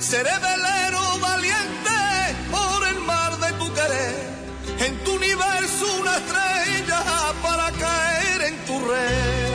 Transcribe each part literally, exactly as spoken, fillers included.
seré velero valiente por el mar de tu querer, en tu universo una estrella para caer en tu red.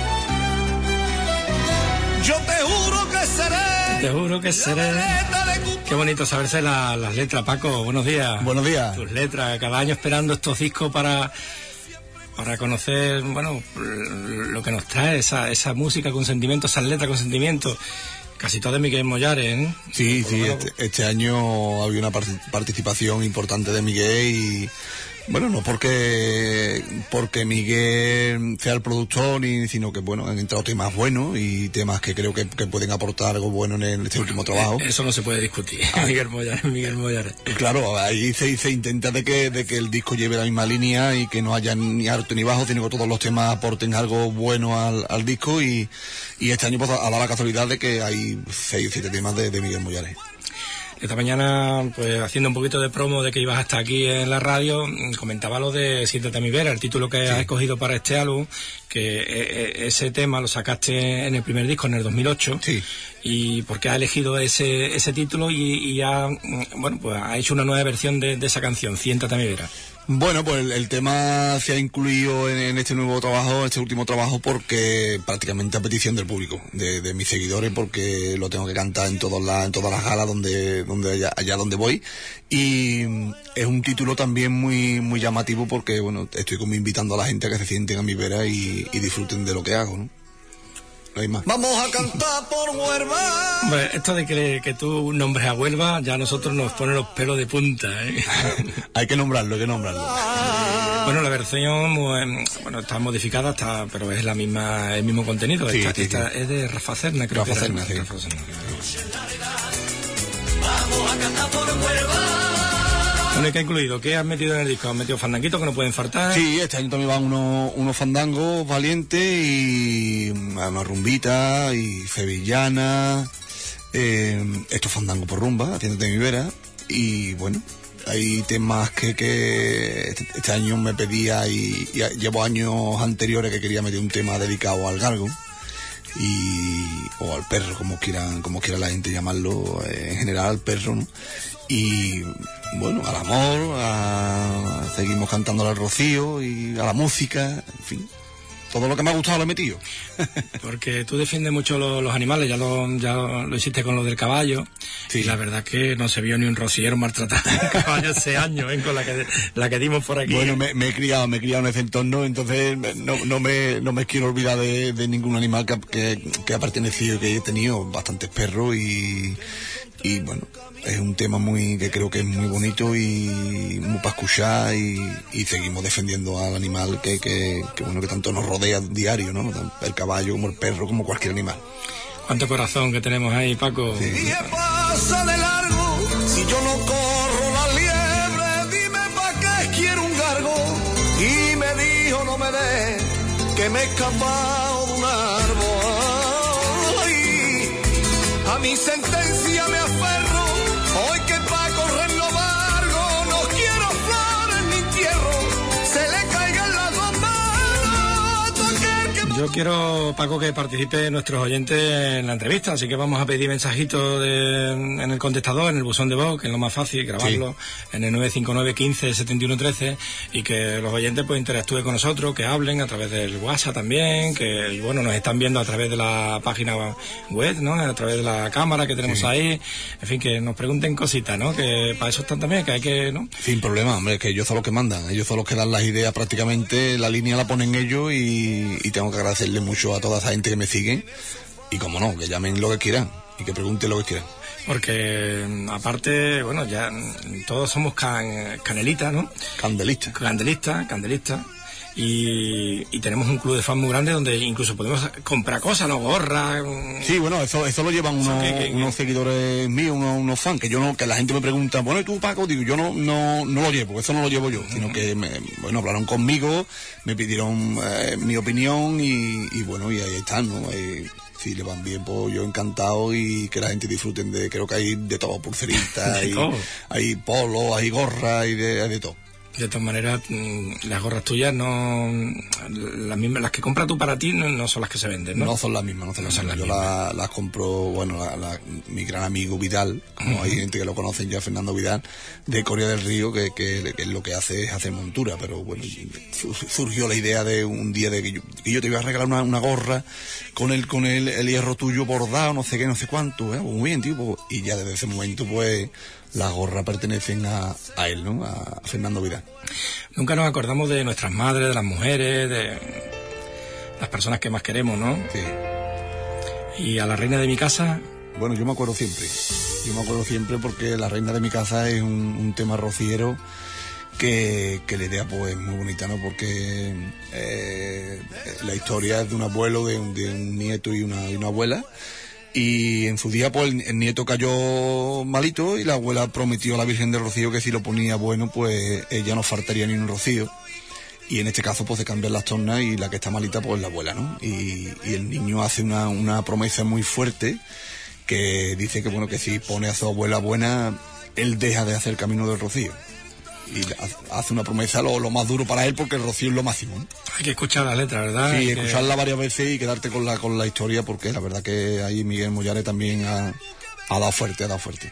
Yo te juro que seré, te juro que seré. Qué bonito saberse la, las letras, Paco. Buenos días. Buenos días. Tus letras, cada año esperando estos discos para para conocer, bueno, lo que nos trae esa esa música con sentimiento, esas letras con sentimiento. Casi todo de Miguel Mollares, ¿eh? Sí, sí, este, este año había una participación importante de Miguel y, bueno, no porque porque Miguel sea el productor, ni, sino que, bueno, han entrado temas buenos y temas que creo que, que pueden aportar algo bueno en, el, en este último trabajo. Eso no se puede discutir, Miguel Mollares, Miguel Mollares. Claro, ahí se, se intenta de que, de que el disco lleve la misma línea y que no haya ni alto ni bajo, sino que todos los temas aporten algo bueno al, al disco y, y este año pues, ha dado la casualidad de que hay seis o siete temas de, de Miguel Mollares. Esta mañana, pues haciendo un poquito de promo de que ibas hasta aquí en la radio, comentaba lo de Siéntate a mi vera, el título que sí. has escogido para este álbum, que ese tema lo sacaste en el primer disco, en el dos mil ocho, sí. y porque has elegido ese ese título y, y ha, bueno, pues ha hecho una nueva versión de, de esa canción, Siéntate a mi vera. Bueno, pues el, el tema se ha incluido en, en este nuevo trabajo, este último trabajo, porque prácticamente a petición del público, de, de mis seguidores, porque lo tengo que cantar en todas las, en todas las galas donde, donde allá, allá donde voy. Y es un título también muy, muy llamativo porque, bueno, estoy como invitando a la gente a que se sienten a mi vera y, y disfruten de lo que hago, ¿no? No hay más. Vamos a cantar por Huelva. Hombre, esto de que, que tú nombres a Huelva, ya a nosotros nos pone los pelos de punta, ¿eh? Hay que nombrarlo, hay que nombrarlo. Bueno, la versión, bueno, está modificada, está, pero es la misma, el mismo contenido. Sí, esta, sí, esta sí. es de Rafa Serna, creo Rafa que Serna, era. sí. Rafa Serna. Vamos a cantar por Huelva. Bueno, ¿qué ha incluido? ¿Qué has metido en el disco? ¿Has metido fandanguitos que no pueden faltar? Sí, este año también van unos, unos fandangos valientes y una rumbita y sevillana, eh, estos fandangos por rumba, Atiéndete mi vera, y bueno, hay temas que, que este, este año me pedía y, y llevo años anteriores que quería meter un tema dedicado al galgo y o al perro, como quieran, como quiera la gente llamarlo, eh, en general al perro, ¿no? Y bueno, al amor, a... seguimos cantando al rocío y a la música, en fin, todo lo que me ha gustado lo he metido. Porque tú defiendes mucho los, los animales, ya lo, ya lo hiciste con lo del caballo, sí. Y la verdad que no se vio ni un rociero maltratado en caballo ese año, ¿eh? Con la que, la que dimos por aquí. Bueno, me, me he criado, me he criado en ese entorno, entonces no, no, me, no me quiero olvidar de, de ningún animal que, que, que ha pertenecido y que he tenido bastantes perros y, y bueno, es un tema muy que creo que es muy bonito y muy para escuchar y, y seguimos defendiendo al animal que, que, que bueno que tanto nos rodea diario, ¿no? El caballo como el perro, como cualquier animal. Cuánto corazón que tenemos ahí, Paco. Sí. Y pasa de largo, si yo no corro la liebre, dime pa' qué quiero un gargo. Y me dijo no me des, que me he escapado de un árbol. Ay, a mi sentencia me aferro, hoy que pa' correr no valgo, no quiero flores ni entierro, se le caigan las dos manos. Que... Yo quiero, Paco, que participe nuestros oyentes en la entrevista, así que vamos a pedir mensajitos de, en el contestador, en el buzón de voz, que es lo más fácil, grabarlo, sí. En el nueve cinco nueve, quince, setenta y uno, trece, y que los oyentes pues interactúen con nosotros, que hablen a través del WhatsApp también, que bueno, nos están viendo a través de la página web, ¿no? A través de la cámara que tenemos sí. ahí, en fin, que nos pregunten cositas, ¿no? Que para eso están también, que hay que, ¿no? Sin problema, hombre, que ellos son los que mandan, ellos son los que dan las ideas prácticamente, la línea la ponen ellos y, y tengo que agradecerle mucho a toda esa gente que me sigue y como no, que llamen lo que quieran y que pregunten lo que quieran. Porque aparte, bueno, ya todos somos can, canelitas, ¿no? Candelistas. Candelistas, candelistas. Y, y tenemos un club de fans muy grande donde incluso podemos comprar cosas, ¿no? Gorras. Sí, bueno, eso eso lo llevan unos, que, que, unos seguidores míos, unos, unos fans, que yo no, que la gente me pregunta, bueno, ¿y tú, Paco? Digo, yo no no no lo llevo, eso no lo llevo yo, uh-huh. sino que, me, bueno, hablaron conmigo, me pidieron eh, mi opinión y, y bueno, y ahí están, ¿no? Ahí, si le van bien, pues yo encantado y que la gente disfruten de, creo que hay de todo, pulseritas, hay, hay polos, hay gorras, hay de, hay de todo. De todas maneras, las gorras tuyas no, las mismas, las que compras tú para ti no, no son las que se venden, ¿no? No son las mismas, no son las, no son las mismas. Yo la, las compro, bueno, la, la, mi gran amigo Vidal, como uh-huh. hay gente que lo conocen ya, Fernando Vidal, de Coria del Río, que, que, que lo que hace es hacer montura, pero bueno, surgió la idea de un día de que yo, que yo te iba a regalar una, una gorra con el, con el, el hierro tuyo bordado, no sé qué, no sé cuánto, ¿eh? Pues muy bien, tío, pues, y ya desde ese momento, pues, las gorras pertenecen a, a él, ¿no? A Fernando Vidal. Nunca nos acordamos de nuestras madres, de las mujeres, de las personas que más queremos, ¿no? Sí. Y a la reina de mi casa... Bueno, yo me acuerdo siempre. Yo me acuerdo siempre porque la reina de mi casa es un, un tema rociero que, que la idea pues es muy bonita, ¿no? Porque eh, la historia es de un abuelo, de un, de un nieto y una, y una abuela. Y en su día, pues, el, el nieto cayó malito y la abuela prometió a la Virgen del Rocío que si lo ponía bueno, pues ella no faltaría ni un rocío. Y en este caso, pues, se cambian las tornas y la que está malita, pues, la abuela, ¿no? Y, y el niño hace una, una promesa muy fuerte que dice que, bueno, que si pone a su abuela buena, él deja de hacer el camino del rocío. Y hace una promesa lo, lo más duro para él porque el rocío es lo máximo, ¿no? Hay que escuchar la letra, ¿verdad? Sí, que... escucharla varias veces y quedarte con la con la historia porque la verdad que ahí Miguel Mollares también ha, ha dado fuerte, ha dado fuerte.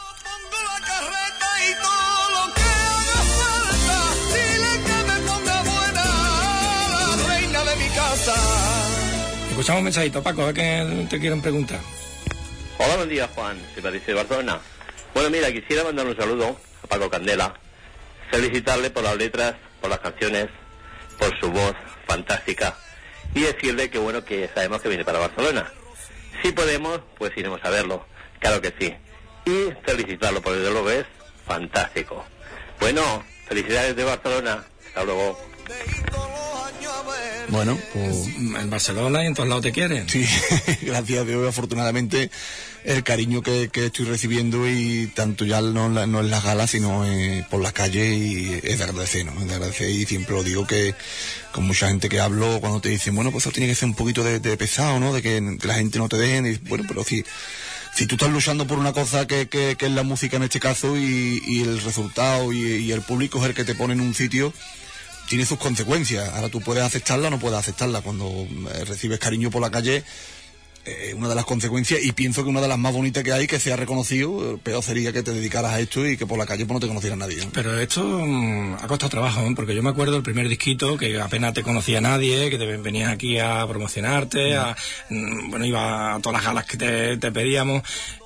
Escuchamos un mensajito, Paco, a ver qué te quieren preguntar. Hola, buen día, Juan, se parece de Barcelona. Bueno, mira, quisiera mandar un saludo a Paco Candela, felicitarle por las letras, por las canciones, por su voz fantástica y decirle que bueno, que sabemos que viene para Barcelona. Si podemos, pues iremos a verlo, claro que sí. Y felicitarlo, porque desde luego es fantástico. Bueno, felicidades de Barcelona, hasta luego. Bueno, pues en Barcelona y en todos lados te quieren. Sí, gracias a Dios, afortunadamente el cariño que, que estoy recibiendo y tanto ya no, no en las galas sino eh, por las calles y es de agradecer, ¿no? Es de agradecer y siempre lo digo que con mucha gente que hablo cuando te dicen, bueno, pues eso tiene que ser un poquito de, de pesado, ¿no? De que, que la gente no te deje, y, bueno, pero si, si tú estás luchando por una cosa que, que, que es la música en este caso y, y el resultado y, y el público es el que te pone en un sitio, tiene sus consecuencias. Ahora tú puedes aceptarla o no puedes aceptarla. Cuando eh, recibes cariño por la calle, eh, una de las consecuencias, y pienso que una de las más bonitas que hay, que sea reconocido, peor sería que te dedicaras a esto y que por la calle pues no te conociera nadie, ¿no? Pero esto mmm, ha costado trabajo, ¿eh? Porque yo me acuerdo del primer disquito, que apenas te conocía nadie, que te venías aquí a promocionarte, a, mmm, bueno, iba a todas las galas que te, te pedíamos.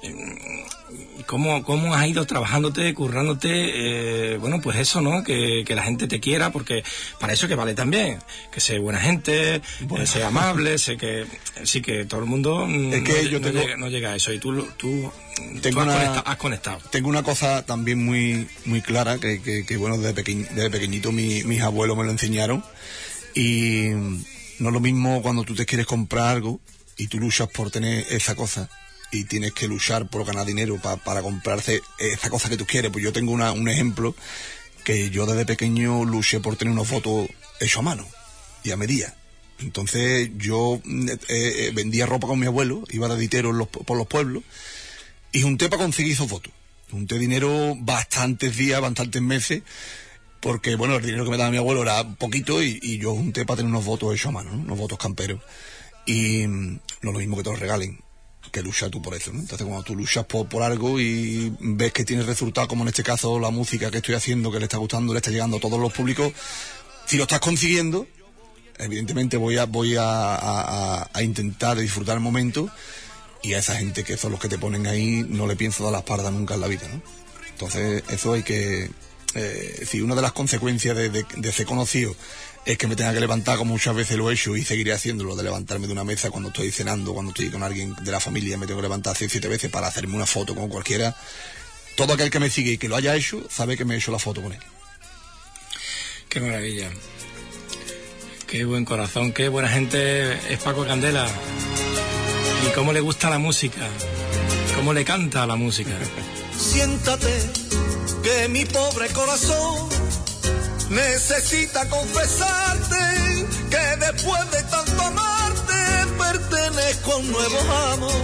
¿Cómo, ¿Cómo has ido trabajándote, currándote? Eh, bueno, pues eso, ¿no? Que, que la gente te quiera, porque para eso que vale también. Que sea buena gente, bueno. sea amable, sé que sí que todo el mundo es que no, yo no, tengo, llega, no llega a eso. Y tú, tú, tengo tú has, una, conectado, has conectado. Tengo una cosa también muy muy clara, que, que, que bueno, desde, peque, desde pequeñito mi, mis abuelos me lo enseñaron. Y no es lo mismo cuando tú te quieres comprar algo y tú luchas por tener esa cosa. Y tienes que luchar por ganar dinero pa, para comprarse esa cosa que tú quieres. Pues yo tengo una, un ejemplo que yo desde pequeño luché por tener unos fotos hechos a mano y a medida. Entonces yo eh, eh, vendía ropa con mi abuelo, iba de ditero los, por los pueblos y junté para conseguir esos fotos. Junté dinero bastantes días, bastantes meses, porque bueno, el dinero que me daba mi abuelo era poquito y, y yo junté para tener unos votos hechos a mano, ¿no? Unos votos camperos. Y no es lo mismo que te los regalen, que luchas tú por eso, ¿no? Entonces cuando tú luchas por, por algo y ves que tienes resultados, como en este caso la música que estoy haciendo, que le está gustando, le está llegando a todos los públicos, si lo estás consiguiendo, evidentemente voy a voy a, a, a intentar disfrutar el momento, y a esa gente que son los que te ponen ahí no le pienso dar la espalda nunca en la vida, ¿no? Entonces eso hay que... Eh, si una de las consecuencias de, de, de ser conocido es que me tenga que levantar, como muchas veces lo he hecho y seguiré haciéndolo, de levantarme de una mesa cuando estoy cenando, cuando estoy con alguien de la familia, me tengo que levantar seis, siete veces para hacerme una foto con cualquiera. Todo aquel que me sigue y que lo haya hecho sabe que me he hecho la foto con él. Qué maravilla, qué buen corazón, qué buena gente es Paco Candela, y cómo le gusta la música, cómo le canta la música. Siéntate, que mi pobre corazón necesita confesarte que después de tanto amarte pertenezco a un nuevo amor.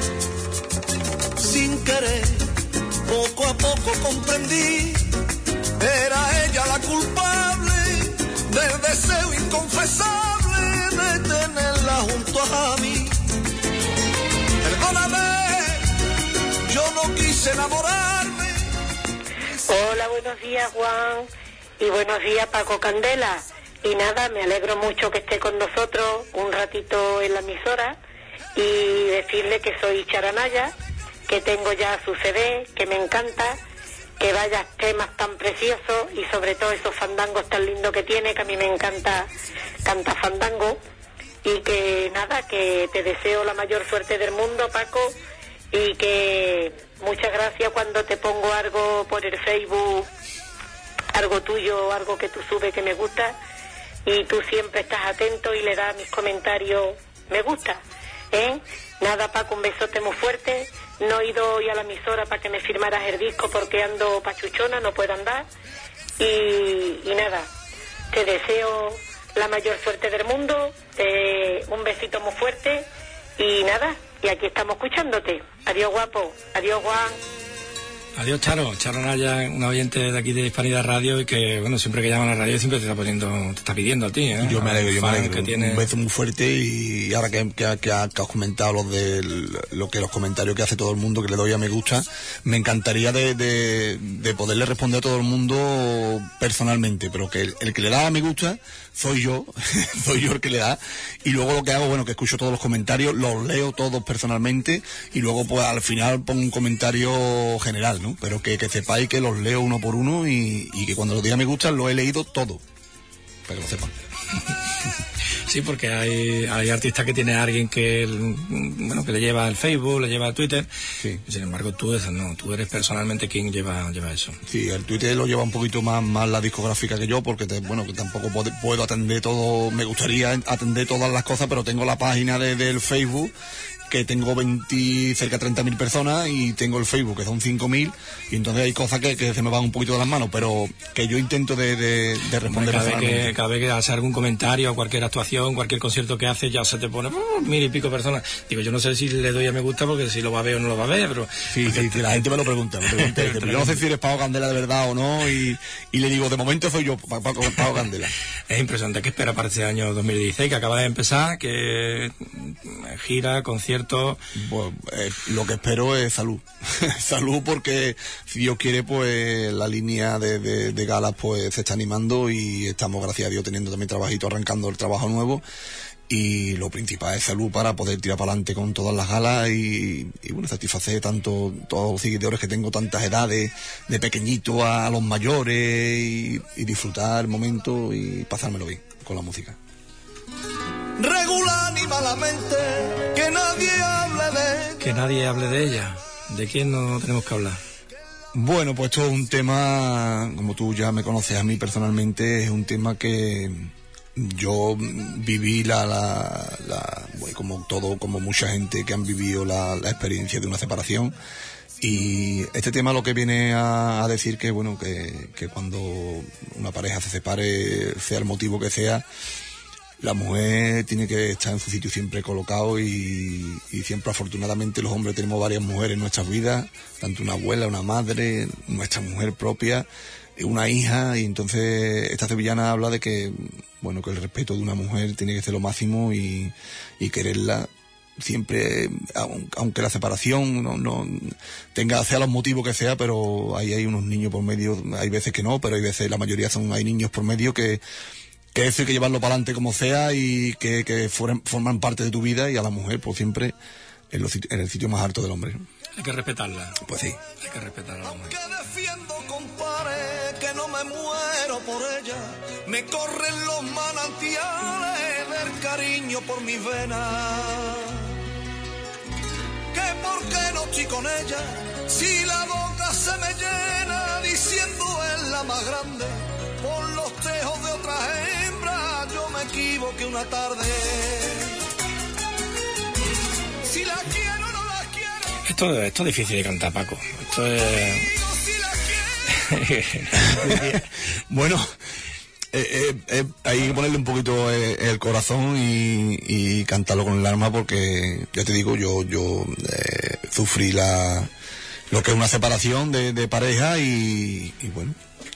Sin querer, poco a poco comprendí Era ella la culpable del deseo inconfesable de tenerla junto a mí. Perdóname, yo no quise enamorarme. Hola, buenos días, Juan, y buenos días, Paco Candela. Y nada, me alegro mucho que esté con nosotros un ratito en la emisora y decirle que soy Charanaya, que tengo ya su C D, que me encanta, que vaya temas tan preciosos y sobre todo esos fandangos tan lindos que tiene, que a mí me encanta cantar fandango. Y que nada, que te deseo la mayor suerte del mundo, Paco, y que muchas gracias cuando te pongo algo por el Facebook, algo tuyo, algo que tú subes que me gusta, y tú siempre estás atento y le das a mis comentarios me gusta, ¿eh? Nada, Paco, un besote muy fuerte. No he ido hoy a la emisora para que me firmaras el disco porque ando pachuchona, no puedo andar, y, y nada, te deseo la mayor suerte del mundo, eh, un besito muy fuerte y nada, y aquí estamos escuchándote. Adiós, guapo. Adiós, Juan. Adiós, Charo. Charo Naya, un oyente de aquí de Hispanidad Radio y que, bueno, siempre que llama a la radio siempre te está poniendo, te está pidiendo a ti, ¿eh? Yo me alegro, yo me alegro. Que tiene... Un beso muy fuerte y ahora que, que, que, has comentado lo de lo que los comentarios que hace todo el mundo, que le doy a me gusta, me encantaría de, de, de poderle responder a todo el mundo personalmente, pero que el, el que le da a me gusta soy yo, soy yo el que le da, y luego lo que hago, bueno, que escucho todos los comentarios, los leo todos personalmente, y luego pues al final pongo un comentario general, ¿no? Pero que, que sepáis que los leo uno por uno y, y que cuando los diga me gustan lo he leído todo, para que lo sepan. Sí, porque hay, hay artistas que tiene a alguien que, bueno, que le lleva el Facebook, le lleva el Twitter. Sí. Sin embargo, tú no, tú eres personalmente quien lleva, lleva eso. Sí, el Twitter lo lleva un poquito más, más la discográfica que yo, porque te, bueno, que tampoco puedo, puedo atender todo, me gustaría atender todas las cosas, pero tengo la página de, del Facebook, que tengo veinte, cerca de treinta mil personas, y tengo el Facebook que son cinco mil, y entonces hay cosas que, que se me van un poquito de las manos, pero que yo intento de, de, de responder cada vez, personalmente. que, cada vez que hace algún comentario, cualquier actuación, cualquier concierto que hace, ya se te pone uh, mil y pico personas. Digo, yo no sé si le doy a me gusta porque si lo va a ver o no lo va a ver, pero... Sí, sí, sí, la gente me lo pregunta, me pregunta dice, pero yo no sé si eres Paco Candela de verdad o no, y, y le digo, de momento soy yo, Paco, Paco Candela. Es impresionante. ¿Qué espera para este año dos mil dieciséis, que acaba de empezar, que gira, conciertos? Pues, eh, lo que espero es salud. Salud, porque si Dios quiere, pues la línea de, de, de galas pues se está animando y estamos, gracias a Dios, teniendo también trabajito, arrancando el trabajo nuevo, y lo principal es salud para poder tirar para adelante con todas las galas y, y bueno, satisfacer tanto todos los seguidores que tengo, tantas edades, de pequeñito a los mayores, y, y disfrutar el momento y pasármelo bien con la música. Regular ni malamente, que nadie hable de... Que nadie hable de ella. ¿De quién no tenemos que hablar? Bueno, pues esto es un tema, como tú ya me conoces a mí personalmente, es un tema que yo viví la, la, la bueno, como todo, como mucha gente que han vivido la, la experiencia de una separación. Y este tema lo que viene a, a decir que, bueno, que, que cuando una pareja se separe, sea el motivo que sea, la mujer tiene que estar en su sitio siempre colocado, y, y siempre, afortunadamente, los hombres tenemos varias mujeres en nuestras vidas, tanto una abuela, una madre, nuestra mujer propia, una hija, y entonces esta sevillana habla de que, bueno, que el respeto de una mujer tiene que ser lo máximo, y, y quererla siempre, aunque la separación no, no tenga, sea los motivos que sea, pero ahí hay unos niños por medio, hay veces que no, pero hay veces, la mayoría son, hay niños por medio que que eso hay que llevarlo para adelante como sea, y que, que fueran, forman parte de tu vida, y a la mujer pues siempre en, los, en el sitio más alto del hombre. Hay que respetarla. Pues sí. Hay que respetar a la mujer. Aunque defiendo, compadre, que no me muero por ella, me corren los manantiales del cariño por mis venas. Que por qué no estoy con ella, si la boca se me llena diciendo es la más grande, por los tejos de otra hembra yo me equivoqué una tarde. Si la quiero o no la quiero. Esto, esto es difícil de cantar, Paco. Esto es... Bueno, eh, eh, eh, hay que ponerle un poquito eh, el corazón y, y cantarlo con el alma, porque ya te digo, yo yo eh, sufrí la lo que es una separación de, de pareja, y, y bueno,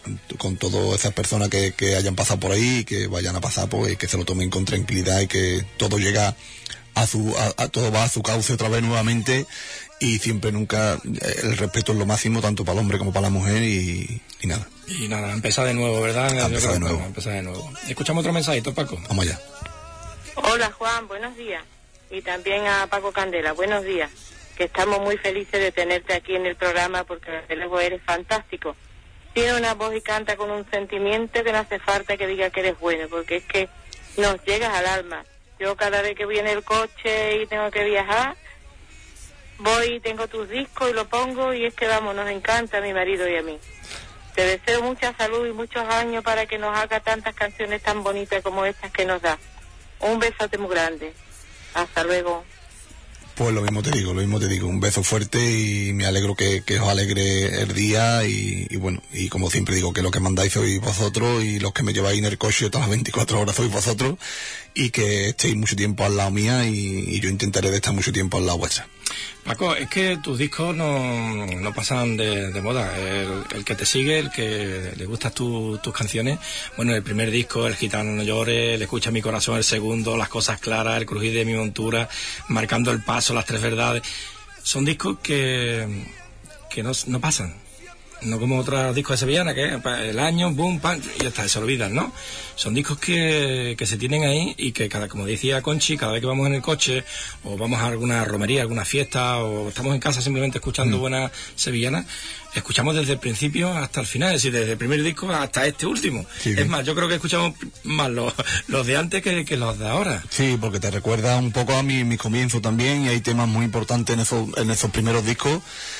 con todas esas personas que, que hayan pasado por ahí y que vayan a pasar, pues que se lo tomen con tranquilidad y que todo llega a su a, a todo va a su cauce otra vez nuevamente, y siempre nunca el respeto es lo máximo tanto para el hombre como para la mujer, y, y nada. Y nada, empezar de nuevo, ¿verdad? A empezar de nuevo. A empezar de nuevo. Escuchamos otro mensajito, Paco. Vamos allá. Hola Juan, buenos días. Y también a Paco Candela, buenos días. Que estamos muy felices de tenerte aquí en el programa porque luego eres fantástico. Tiene una voz y canta con un sentimiento que no hace falta que diga que eres bueno, porque es que nos llegas al alma. Yo cada vez que voy en el coche y tengo que viajar, voy y tengo tus discos y lo pongo, y es que vamos, nos encanta a mi marido y a mí. Te deseo mucha salud y muchos años para que nos haga tantas canciones tan bonitas como estas que nos da. Un besote muy grande. Hasta luego. Pues lo mismo te digo, lo mismo te digo, un beso fuerte, y me alegro que, que os alegre el día, y, y bueno, y como siempre digo, que lo que mandáis sois vosotros, y los que me lleváis en el coche todas las veinticuatro horas sois vosotros, y que estéis mucho tiempo al lado mía, y, y yo intentaré de estar mucho tiempo al lado vuestra. Paco, es que tus discos no, no pasan de, de moda. El, el que te sigue, el que le gustan tu, tus canciones, bueno, el primer disco, El gitano no llore, El escucha mi corazón, el segundo, Las cosas claras, El crujir de mi montura, Marcando el paso, Las tres verdades, son discos que, que no, no pasan. No como otros discos de sevillana, que el año, boom, pam, y ya está, se olvidan, ¿no? Son discos que, que se tienen ahí, y que, cada, como decía Conchi, cada vez que vamos en el coche, o vamos a alguna romería, alguna fiesta, o estamos en casa simplemente escuchando mm. buenas sevillanas, escuchamos desde el principio hasta el final, es decir, desde el primer disco hasta este último. Sí, es más, yo creo que escuchamos más los, los de antes que, que los de ahora. Sí, porque te recuerda un poco a mi, mi comienzo también, y hay temas muy importantes en esos, en esos primeros discos.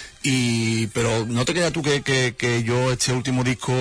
Y pero no te queda tú que, que, que yo este último disco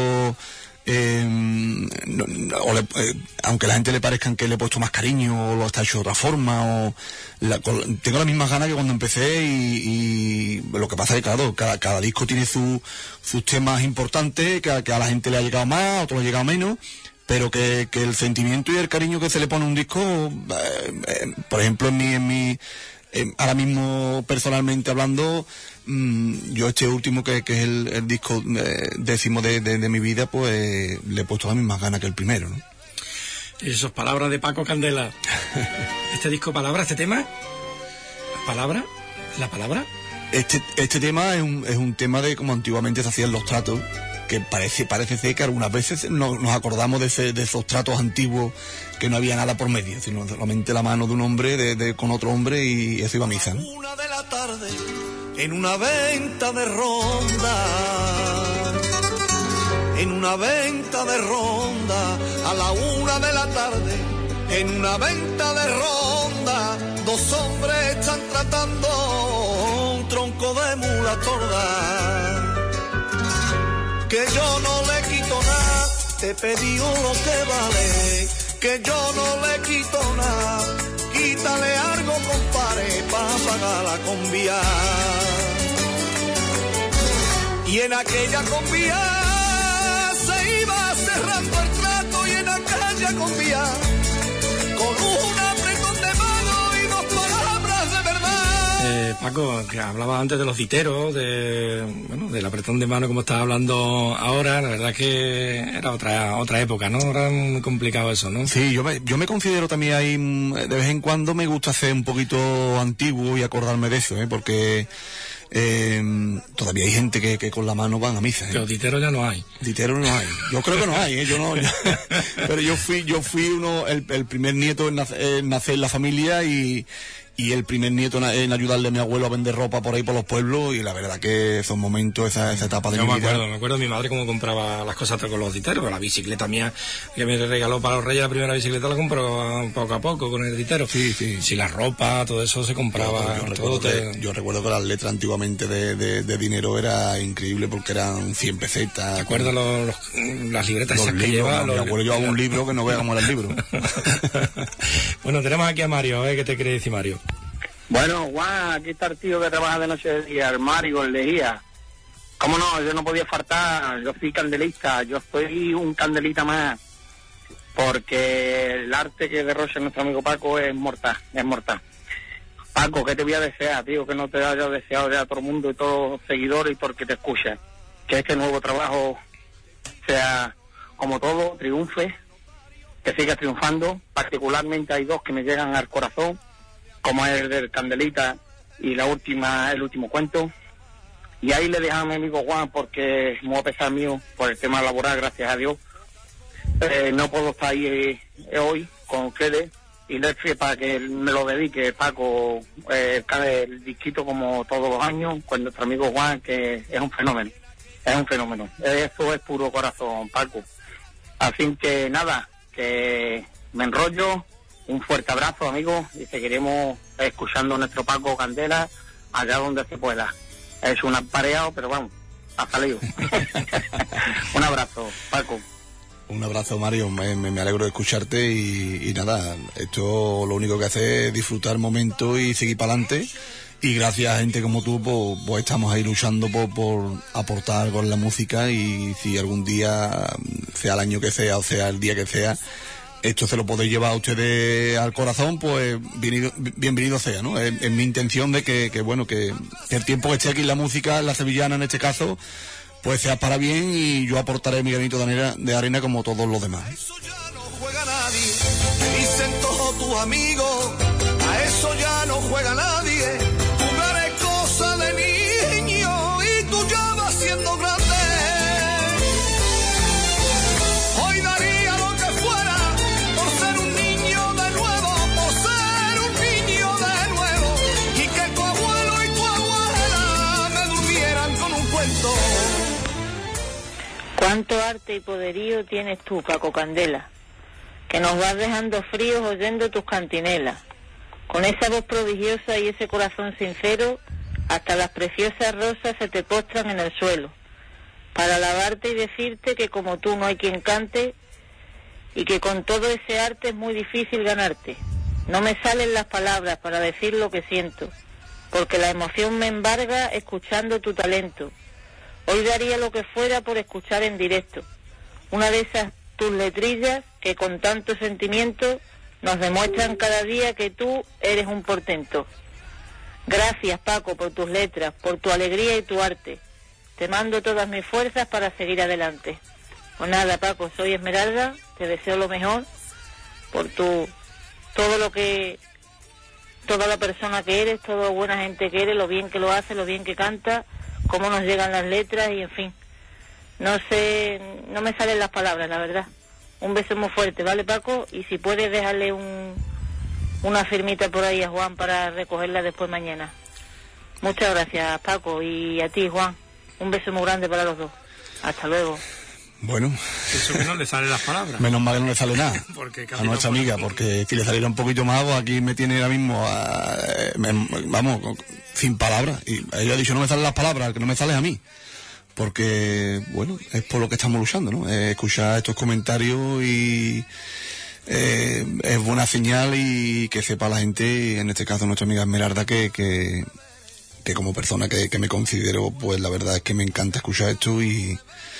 eh, no, o le, eh, aunque a la gente le parezcan que le he puesto más cariño o lo está hecho de otra forma, o la, con, tengo las mismas ganas que cuando empecé, y, y lo que pasa es que claro, cada, cada disco tiene su, sus temas importantes, que, que a la gente le ha llegado más, a otros le ha llegado menos, pero que, que el sentimiento y el cariño que se le pone a un disco, eh, eh, por ejemplo en mi, en mi eh, ahora mismo personalmente hablando, Mm, yo este último que, que es el, el disco eh, décimo de, de, de mi vida, pues le he puesto las mismas ganas que el primero, ¿no? Esas palabras de Paco Candela. Este disco, palabra, este tema, palabra, la palabra. Este este tema es un, es un tema de como antiguamente se hacían los tratos, que parece parece ser que algunas veces no, nos acordamos de, ese, de esos tratos antiguos, que no había nada por medio, sino solamente la mano de un hombre de, de, con otro hombre, y eso iba a misa, ¿no? Una de la tarde, en una venta de ronda, en una venta de ronda, a la una de la tarde, en una venta de ronda, dos hombres están tratando un tronco de mula torda. Que yo no le quito nada, te pedí lo que vale, que yo no le quito nada, quítale algo, compadre, pa' pagar la combia. Y en aquella combia se iba cerrando el trato, y en aquella combia, con un apretón de mano y dos palabras de verdad. Eh, Paco, que hablaba antes de los diteros, de, bueno, del apretón de mano como estás hablando ahora, la verdad que era otra otra época, ¿no? Era muy complicado eso, ¿no? Sí, yo me, yo me considero también ahí, de vez en cuando me gusta ser un poquito antiguo y acordarme de eso, ¿eh? Porque eh, todavía hay gente que, que con la mano van a misa, ¿eh? Pero diteros ya no hay. Diteros no hay. Yo creo que no hay, ¿eh? Yo no, yo, pero yo fui yo fui uno el, el primer nieto en nacer, en nacer en la familia, y y el primer nieto en, en ayudarle a mi abuelo a vender ropa por ahí por los pueblos, y la verdad que esos momentos, esa, esa etapa de Yo mi me vida. acuerdo, me acuerdo de mi madre cómo compraba las cosas con los diteros, la bicicleta mía que me regaló para los Reyes, la primera bicicleta la compró poco a poco con el ditero. Sí, sí. Si la ropa, todo eso se compraba. Yo, yo, todo recuerdo te... que, yo recuerdo que las letras antiguamente de, de, de dinero era increíble, porque eran cien pesetas. ¿Te acuerdas los, los, las libretas los esas libros, que lleva? No, los... Me acuerdo yo hago un libro que no vea cómo era el libro. Bueno, tenemos aquí a Mario, a ver qué te quiere decir Mario. Bueno, Juan, aquí está el tío que trabaja de noche de día, el Mario, el Lejía. ¿Cómo no? Yo no podía faltar, yo soy candelista, yo soy un candelita más, porque el arte que derrocha nuestro amigo Paco es mortal, es mortal. Paco, ¿qué te voy a desear, tío? Que no te haya deseado ya a todo el mundo y todos los seguidores y porque te escuchan. Que este nuevo trabajo sea como todo, triunfe, que siga triunfando. Particularmente hay dos que me llegan al corazón, como es el del Candelita y la última, el último cuento. Y ahí le dejo a mi amigo Juan, porque muy a pesar mío, por el tema laboral, gracias a Dios, eh, no puedo estar ahí eh, hoy con ustedes, y le pido para que me lo dedique Paco, eh, el, el disquito como todos los años, con nuestro amigo Juan, que es un fenómeno, es un fenómeno. Esto es puro corazón, Paco. Así que nada, que me enrollo, un fuerte abrazo, amigos, y seguiremos escuchando a nuestro Paco Candela allá donde se pueda. Es un apareado, pero vamos, ha salido. Un abrazo, Paco. Un abrazo, Mario, me, me, me alegro de escucharte y, y nada, esto lo único que hace es disfrutar el momento y seguir para adelante, y gracias a gente como tú pues, pues estamos ahí luchando por, por aportar algo en la música, y si algún día, sea el año que sea o sea el día que sea, esto se lo podéis llevar a ustedes al corazón, pues bienvenido, bienvenido sea, ¿no? Es, es mi intención de que, que bueno, que, que el tiempo que esté aquí en la música, en la sevillana en este caso, pues sea para bien, y yo aportaré mi granito de arena, de arena como todos los demás. A eso ya no juega nadie, te dicen todos tus amigos, a eso ya no juega nadie. Jugar es cosa de niño y tú ya vas siendo grande. Hoy daría lo que fuera por ser un niño de nuevo, por ser un niño de nuevo, y que tu abuelo y tu abuela me durmieran con un cuento. Cuánto arte y poderío tienes tú, Paco Candela, que nos vas dejando fríos oyendo tus cantinelas. Con esa voz prodigiosa y ese corazón sincero, hasta las preciosas rosas se te postran en el suelo, para alabarte y decirte que como tú no hay quien cante, y que con todo ese arte es muy difícil ganarte. No me salen las palabras para decir lo que siento, porque la emoción me embarga escuchando tu talento. Hoy daría lo que fuera por escuchar en directo una de esas tus letrillas que con tanto sentimiento nos demuestran cada día que tú eres un portento. Gracias, Paco, por tus letras, por tu alegría y tu arte. Te mando todas mis fuerzas para seguir adelante. Pues nada, Paco, soy Esmeralda, te deseo lo mejor por tu todo lo que toda la persona que eres, toda buena gente que eres, lo bien que lo hace, lo bien que canta, cómo nos llegan las letras y en fin, no sé, no me salen las palabras, la verdad. Un beso muy fuerte, ¿vale, Paco? Y si puedes dejarle un, una firmita por ahí a Juan para recogerla después mañana. Muchas gracias, Paco, y a ti, Juan, un beso muy grande para los dos. Hasta luego. Bueno, eso que no le salen las palabras. Menos mal que no le sale nada porque a nuestra no amiga, porque si le saliera un poquito más, pues aquí me tiene ahora mismo, a, me, vamos, sin palabras. Y ella ha dicho, no me salen las palabras, que no me sales a mí. Porque, bueno, es por lo que estamos luchando, ¿no? Eh, escuchar estos comentarios y eh, es buena señal, y que sepa la gente, en este caso nuestra amiga Esmeralda, que, que, que como persona que, que me considero, pues la verdad es que me encanta escuchar esto, y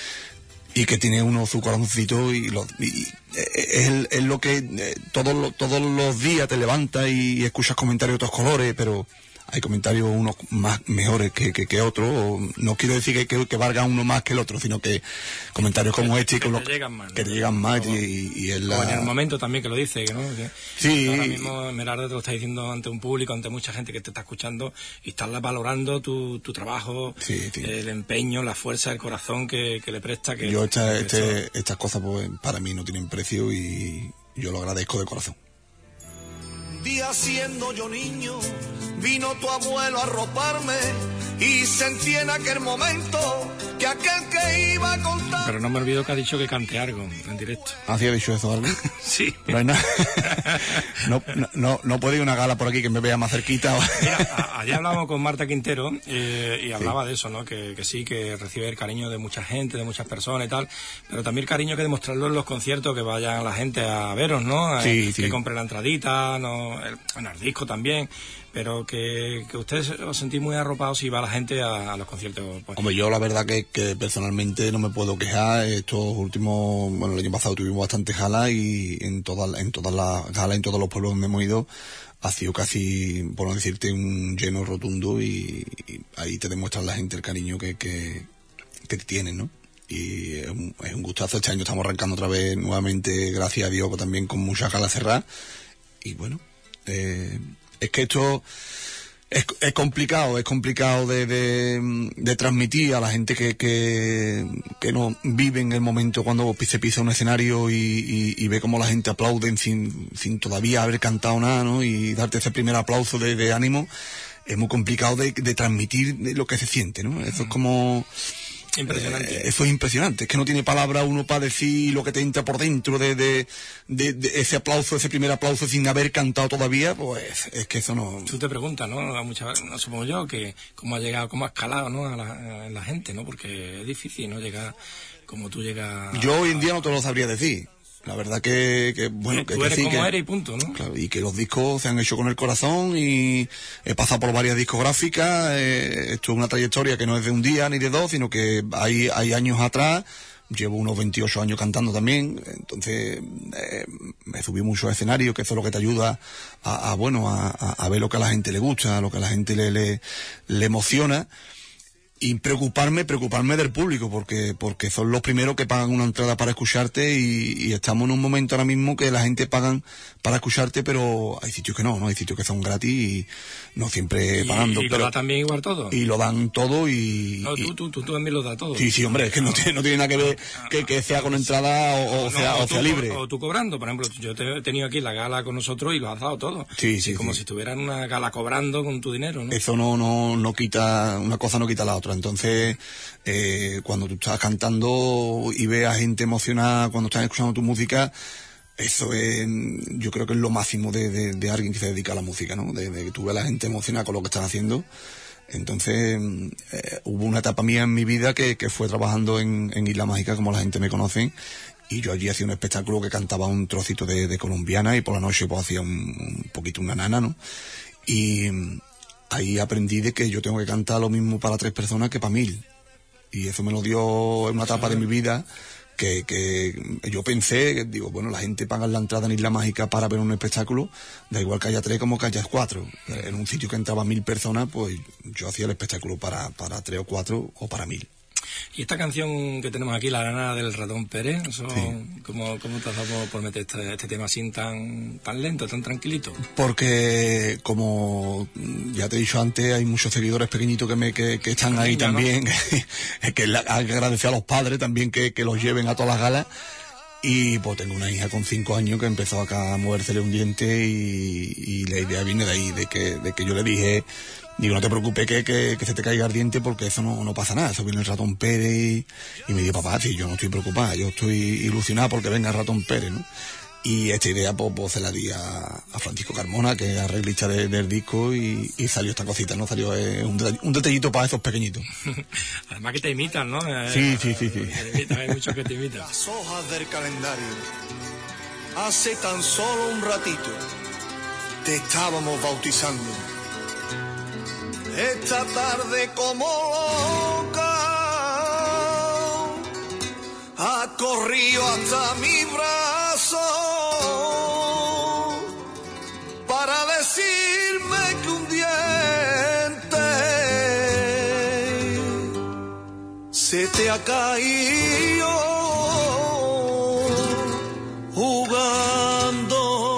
y que tiene uno su corazoncito, y, lo, y es, el, es lo que eh, todos, lo, todos los días te levantas y, y escuchas comentarios de otros colores, pero hay comentarios unos más mejores que, que, que otros. No quiero decir que, que, que valga uno más que el otro, sino que comentarios como este que, que, te, lo, llegan más, ¿no? que te llegan más, y, y es la... en el momento también que lo dice, ¿no? Que sí. Ahora mismo Esmeralda te lo está diciendo ante un público, ante mucha gente que te está escuchando, y estás valorando tu, tu trabajo, sí, sí. El empeño, la fuerza, el corazón que, que le presta. Que, yo esta, que este, eso... estas cosas pues para mí no tienen precio, y yo lo agradezco de corazón. Día siendo yo niño, vino tu abuelo a arroparme, y sentí en aquel momento que aquel que iba a contar... Pero no me olvido que ha dicho que cante algo en directo. ¿Ah, sí ha dicho eso algo? Sí. No hay nada. no, no, no, no puede ir una gala por aquí que me vea más cerquita. Mira, a, ayer hablamos con Marta Quintero eh, y hablaba sí. de eso, ¿no? Que, que sí, que recibe el cariño de mucha gente, de muchas personas y tal, pero también el cariño que demostrarlo en los conciertos, que vayan la gente a veros, ¿no? Sí, eh, sí. Que compre la entradita, ¿no? El, bueno, el disco también, pero que, que ustedes os sentís muy arropados si va la gente a, a los conciertos. Pues. Hombre, yo la verdad que, que personalmente no me puedo quejar. Estos últimos, bueno, el año pasado tuvimos bastantes galas, y en todas en todas las galas, en todos los pueblos donde hemos ido, ha sido casi, por no decirte, un lleno rotundo, y, y ahí te demuestra la gente el cariño que, que, que te tienen, ¿no? y es un, es un gustazo. Este año estamos arrancando otra vez nuevamente, gracias a Dios, también con mucha gala cerrada. Y bueno, eh, es que esto es, es complicado, es complicado de, de, de transmitir a la gente que, que, que no vive en el momento cuando se pisa un escenario y, y, y ve cómo la gente aplaude sin, sin todavía haber cantado nada, ¿no? Y darte ese primer aplauso de, de ánimo. Es muy complicado de, de transmitir lo que se siente, ¿no? Eso es como... Impresionante. Eh, eso es impresionante. Es que no tiene palabra uno para decir lo que te entra por dentro de, de, de, de ese aplauso, ese primer aplauso sin haber cantado todavía, pues es que eso no... Tú te preguntas, ¿no? Muchas veces, no supongo yo, que cómo ha llegado, cómo ha escalado, ¿no? A la, a la gente, ¿no? Porque es difícil, ¿no? Llegar como tú llegas... Yo hoy en día no te lo sabría decir. La verdad que, que bueno, que, tú que eres sí, como que, eres y punto, ¿no? Claro, y que los discos se han hecho con el corazón y he pasado por varias discográficas. Eh, esto es una trayectoria que no es de un día ni de dos, sino que hay, hay años atrás. Llevo unos veintiocho años cantando también, entonces eh, me subí mucho a escenario, que eso es lo que te ayuda a, a bueno, a, a ver lo que a la gente le gusta, a lo que a la gente le, le, le emociona. Y preocuparme, preocuparme del público, porque porque son los primeros que pagan una entrada para escucharte y, y estamos en un momento ahora mismo que la gente pagan para escucharte, pero hay sitios que no, ¿no? Hay sitios que son gratis y no siempre y, pagando. Y pero, lo da también igual todo. Y lo dan todo y... No, y, tú, tú, tú, tú también lo das todo. Sí, sí, hombre, es que no, no, tiene, no tiene nada que ver que, que sea con entrada o, o no, sea, o, o sea tú, libre. O, o tú cobrando, por ejemplo, yo te he tenido aquí la gala con nosotros y lo has dado todo. Sí, sí, como sí. si estuvieran en una gala cobrando con tu dinero, ¿no? Eso no, no, no quita, una cosa no quita la otra. Entonces, eh, cuando tú estás cantando y ves a gente emocionada cuando estás escuchando tu música, eso es, yo creo que es lo máximo de, de, de alguien que se dedica a la música, ¿no? De, de que tú ves a la gente emocionada con lo que están haciendo. Entonces, eh, hubo una etapa mía en mi vida que, que fue trabajando en, en Isla Mágica, como la gente me conoce, y yo allí hacía un espectáculo que cantaba un trocito de, de colombiana y por la noche pues hacía un, un poquito una nana, ¿no? Y ahí aprendí de que yo tengo que cantar lo mismo para tres personas que para mil. Y eso me lo dio en una etapa de mi vida que, que yo pensé, digo, bueno, la gente paga la entrada en Isla Mágica para ver un espectáculo, da igual que haya tres como que haya cuatro. En un sitio que entraba mil personas, pues yo hacía el espectáculo para, para tres o cuatro o para mil. Y esta canción que tenemos aquí, La Nana del Ratón Pérez, eso, sí. ¿cómo, ¿cómo te has dado por meter este, este tema así tan, tan lento, tan tranquilito? Porque, como ya te he dicho antes, hay muchos seguidores pequeñitos que me que, que están ahí niña, también, ¿no? que hay que agradecer a los padres también que, que los lleven a todas las galas. Y pues tengo una hija con cinco años que empezó acá a movérsele un diente y, y la idea viene de ahí, de que, de que yo le dije... Digo, no te preocupes que, que, que se te caiga el diente porque eso no, no pasa nada, eso viene el Ratón Pérez y, y me dijo, papá, sí, yo no estoy preocupada, yo estoy ilusionada porque venga el Ratón Pérez, ¿no? Y esta idea pues, pues se la di a, a Francisco Carmona, que es arreglista de, del disco, y, y salió esta cosita, ¿no? Salió eh, un, un detallito para esos pequeñitos. Además que te imitan, ¿no? Sí, sí, sí, sí. Te imitan, hay muchos que te imitan. Las hojas del calendario, hace tan solo un ratito, te estábamos bautizando. Esta tarde como loca ha corrido hasta mi brazo para decirme que un diente se te ha caído jugando.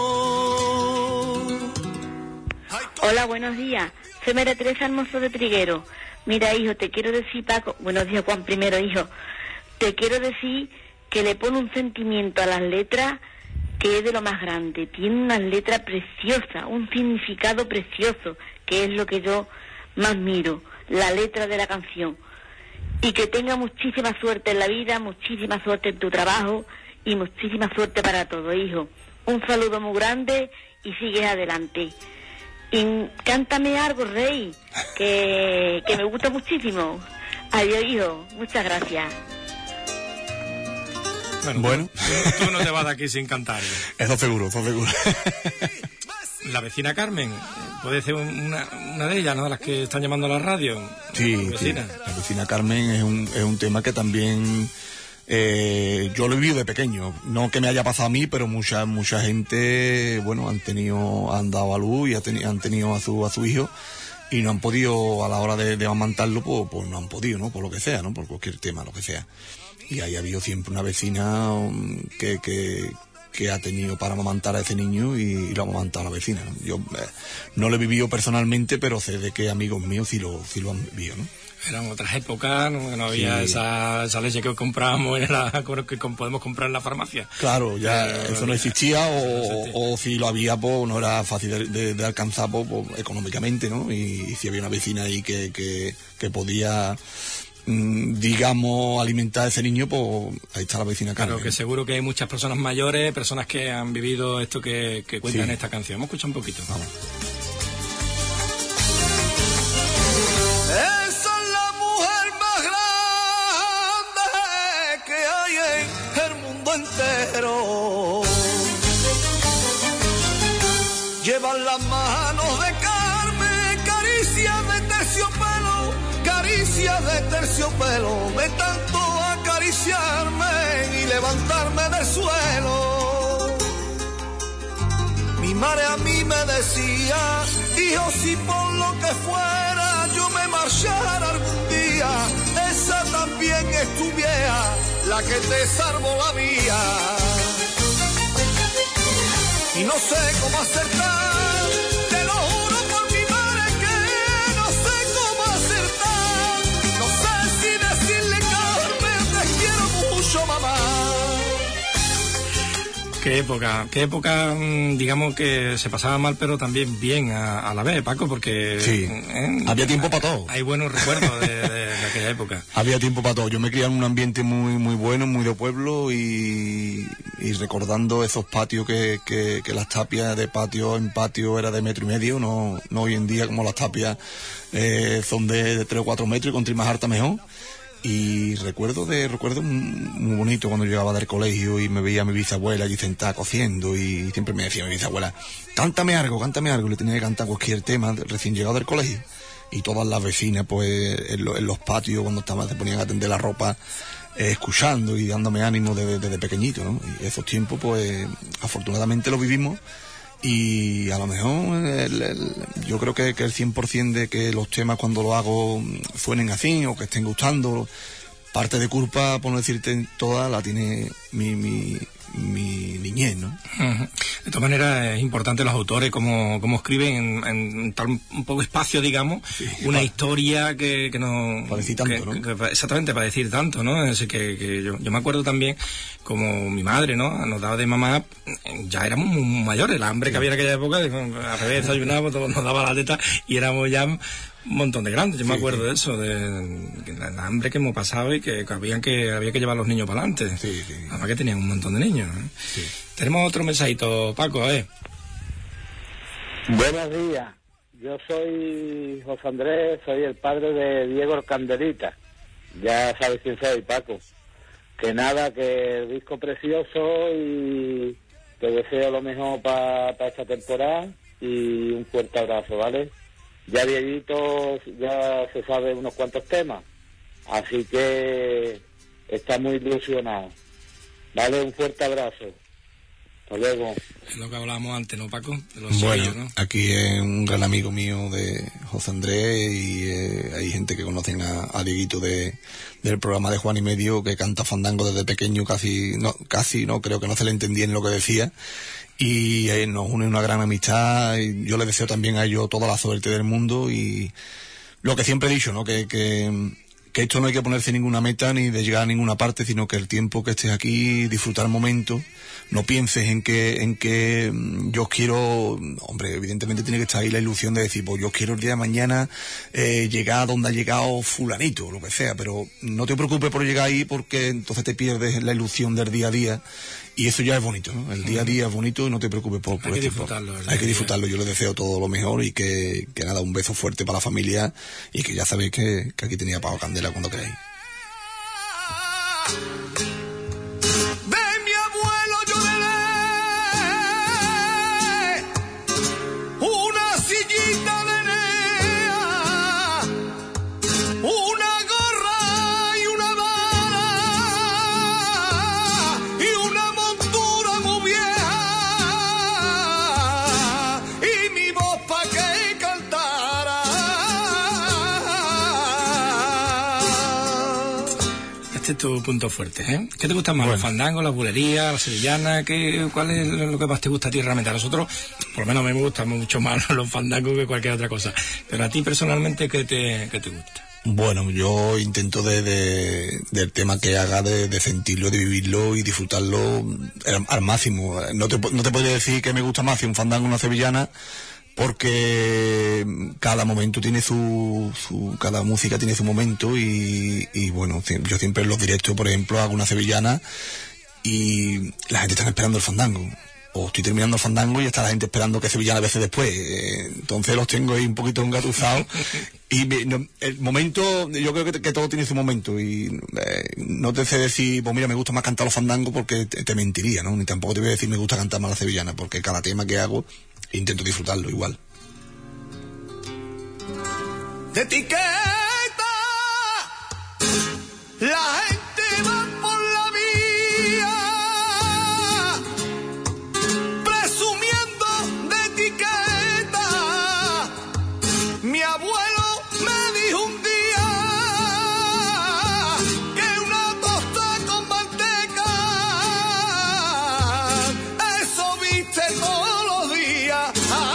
Hola, buenos días. Soy María Teresa Hermoso de Triguero. Mira, hijo, te quiero decir, Paco... Buenos días, Juan, primero, hijo. Te quiero decir que le pone un sentimiento a las letras que es de lo más grande. Tiene unas letras preciosas, un significado precioso, que es lo que yo más miro, la letra de la canción. Y que tenga muchísima suerte en la vida, muchísima suerte en tu trabajo y muchísima suerte para todo, hijo. Un saludo muy grande y sigues adelante. Y cántame algo, Rey, que, que me gusta muchísimo. Adiós, hijo. Muchas gracias. Bueno, bueno. Tú, tú no te vas de aquí sin cantar. Eso seguro, eso seguro. La vecina Carmen, puede ser una, una de ellas, ¿no? Las que están llamando a la radio. Sí, la vecina. Sí. La vecina Carmen es un, es un tema que también... Eh, yo lo he vivido de pequeño, no que me haya pasado a mí, pero mucha mucha gente, bueno, han tenido, han dado a luz y han tenido, han tenido a su a su hijo, y no han podido, a la hora de, de amamantarlo, pues, pues no han podido, ¿no? Por lo que sea, ¿no? Por cualquier tema, lo que sea. Y ahí ha habido siempre una vecina um, que, que, que ha tenido para amamantar a ese niño y, y lo ha amamantado a la vecina, ¿no? Yo eh, no lo he vivido personalmente, pero sé de que amigos míos sí lo, sí lo han vivido, ¿no? Eran otras épocas, no, no había sí. esa, esa leche que comprábamos en la, que podemos comprar en la farmacia. Claro, ya eh, eso no existía, o, no existía. O si lo había, pues no era fácil de, de, de alcanzar pues, pues, económicamente, ¿no? Y, y si había una vecina ahí que, que, que podía, mmm, digamos, alimentar a ese niño, pues ahí está la vecina Carmen. Claro, que seguro que hay muchas personas mayores, personas que han vivido esto que, que cuentan sí. en esta canción. Vamos a escuchar un poquito. Vamos. Llevan las manos de Carmen, caricias de terciopelo, caricias de terciopelo, de tanto acariciarme y levantarme del suelo. Mi madre a mí me decía, hijo, si por lo que fuera yo me marchara algún día, esa también es tu vieja, la que te salvó la vía. Y no sé cómo acertar, te lo juro por mi madre que no sé cómo acertar. No sé si decirle, Carmen, te quiero mucho, mamá. Qué época, qué época, digamos que se pasaba mal, pero también bien a, a la vez, Paco, porque... Sí, ¿eh? Había tiempo para todo. Hay buenos recuerdos de, de, de aquella época. Había tiempo para todo. Yo me crié en un ambiente muy muy bueno, muy de pueblo, y, y recordando esos patios que, que, que las tapias de patio en patio era de metro y medio, no, no hoy en día como las tapias eh, son de, de tres o cuatro metros y con más alta mejor. Y recuerdo de recuerdo muy bonito cuando llegaba del colegio y me veía a mi bisabuela allí sentada cociendo, y siempre me decía mi bisabuela, cántame algo, cántame algo, y le tenía que cantar cualquier tema recién llegado del colegio. Y todas las vecinas, pues, en, lo, en los patios, cuando estaban, se ponían a tender la ropa, eh, escuchando y dándome ánimo desde, desde pequeñito, ¿no? Y esos tiempos, pues, afortunadamente los vivimos. Y a lo mejor el, el, yo creo que, que el cien por ciento de que los temas cuando lo hago suenen así o que estén gustando, parte de culpa, por no decirte toda, la tiene mi, mi, mi niñez, ¿no? Uh-huh. De todas maneras es importante los autores como, como escriben en, en tal un poco espacio, digamos, sí, una para, historia que, que no... Para decir tanto, que, ¿no? Que, exactamente, para decir tanto, ¿no? Es que, que yo, yo me acuerdo también como mi madre, ¿no? Nos daba de mamá, ya éramos muy mayores, el hambre sí. que había en aquella época, al revés, desayunábamos, nos daba la teta y éramos ya un montón de grandes. Yo sí, me acuerdo sí. de eso, de, de la hambre que hemos pasado y que, que, habían que había que llevar a los niños para adelante. Sí, sí. Además que tenían un montón de niños, ¿eh? Sí. Tenemos otro mensajito, Paco, a ver. Buenos días, yo soy José Andrés, soy el padre de Diego el Candelita. Ya sabes quién soy, Paco. Que nada, que el disco precioso y te deseo lo mejor para pa esta temporada y un fuerte abrazo, ¿vale? Ya Dieguito ya se sabe unos cuantos temas, así que está muy ilusionado. Vale, un fuerte abrazo. Hasta luego. Es lo que hablábamos antes, ¿no, Paco? De los bueno, sellos, ¿no? Aquí es un gran amigo mío de José Andrés y eh, hay gente que conocen a, a Dieguito de, del programa de Juan y Medio, que canta fandango desde pequeño, casi no, casi no, creo que no se le entendía en lo que decía. Y eh, nos une una gran amistad, y yo le deseo también a ellos toda la suerte del mundo, y lo que siempre he dicho, ¿no? Que, que, que esto no hay que ponerse ninguna meta ni de llegar a ninguna parte, sino que el tiempo que estés aquí, disfrutar el momento, no pienses en que, en que yo quiero, hombre, evidentemente tiene que estar ahí la ilusión de decir, pues yo quiero el día de mañana eh, llegar a donde ha llegado fulanito, lo que sea, pero no te preocupes por llegar ahí, porque entonces te pierdes la ilusión del día a día. Y eso ya es bonito, ¿no? El día a día es bonito y no te preocupes por, por Hay que esto. disfrutarlo. Hay que disfrutarlo. Yo les deseo todo lo mejor y que, que nada, un beso fuerte para la familia y que ya sabéis que, que aquí tenía Paco Candela cuando queráis. este es tu punto fuerte, ¿eh? ¿Qué te gusta más? Bueno. ¿Los fandangos, las bulerías, la sevillana? ¿Qué, ¿Cuál es lo que más te gusta a ti realmente? A nosotros, por lo menos a mí me gustan mucho más los fandangos que cualquier otra cosa. Pero a ti personalmente, ¿qué te, qué te gusta? Bueno, yo intento de, de- del tema que haga, de, de sentirlo, de vivirlo y disfrutarlo al, al máximo. No te, po- no te podría decir que me gusta más si un fandango o una sevillana, porque cada momento tiene su, su cada música tiene su momento y, y bueno, ci- yo siempre en los directos, por ejemplo, hago una sevillana y la gente está esperando el fandango. O estoy terminando el fandango y está la gente esperando que sevillana a veces después. Eh, entonces los tengo ahí un poquito engatusados. Y me- no, el momento, yo creo que, que todo tiene su momento. Y eh, no te sé decir, pues mira, me gusta más cantar los fandangos porque te, te mentiría, ¿no? Ni tampoco te voy a decir me gusta cantar más la sevillana, porque cada tema que hago intento disfrutarlo igual. De etiqueta, la gente va por la vía presumiendo de etiqueta. Mi abuelo me dijo un día que una tosta con manteca, eso viste todos los días.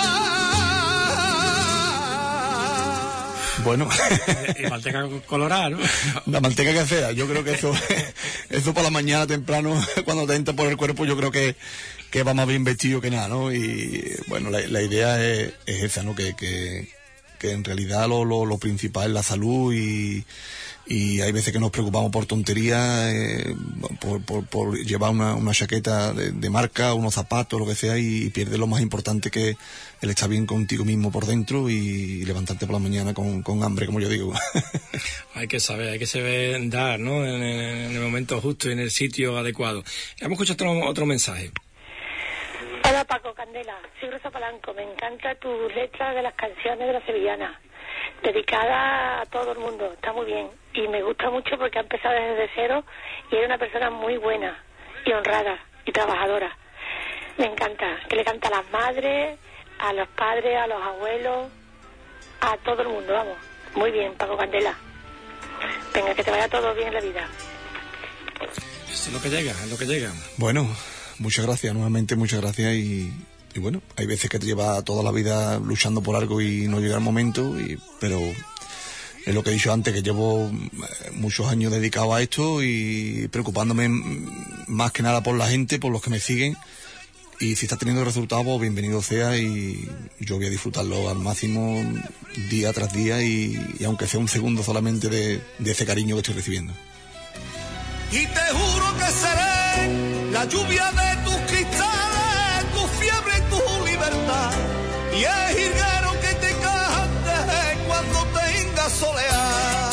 Bueno, Y manteca colorada, ¿no? la manteca que sea, yo creo que eso, eso por la mañana temprano, cuando te entra por el cuerpo, yo creo que, que va más bien vestido que nada, ¿no? Y bueno, la, la idea es, es esa, ¿no? Que, que, que en realidad lo, lo, lo principal es la salud y, y hay veces que nos preocupamos por tonterías, eh, por, por, por llevar una, una chaqueta de, de marca, unos zapatos, lo que sea, y, y pierdes lo más importante, que el estar bien contigo mismo por dentro y levantarte por la mañana con, con hambre, como yo digo. Hay que saber, hay que saber dar, ¿no? En, en el momento justo y en el sitio adecuado. Hemos escuchado otro, otro mensaje. Hola Paco Candela, soy Rosa Palanco. Me encanta tu letra de las canciones de la sevillana, dedicada a todo el mundo. Está muy bien y me gusta mucho porque ha empezado desde cero y es una persona muy buena y honrada y trabajadora. Me encanta que le canta a las madres, a los padres, a los abuelos, a todo el mundo, vamos. Muy bien, Paco Candela. Venga, que te vaya todo bien en la vida. Eso es lo que llega, es lo que llega. Bueno, muchas gracias, nuevamente muchas gracias y, y bueno, hay veces que te lleva toda la vida luchando por algo y no llega el momento, y, pero es lo que he dicho antes, que llevo eh, muchos años dedicado a esto y preocupándome mm, más que nada por la gente, por los que me siguen, y si está teniendo resultados, pues bienvenido sea, y yo voy a disfrutarlo al máximo día tras día y, y aunque sea un segundo solamente de, de ese cariño que estoy recibiendo. Y te juro que seré la lluvia de tus cristales, tu fiebre y tu libertad. Y el jilguero que te cante cuando tengas soleá.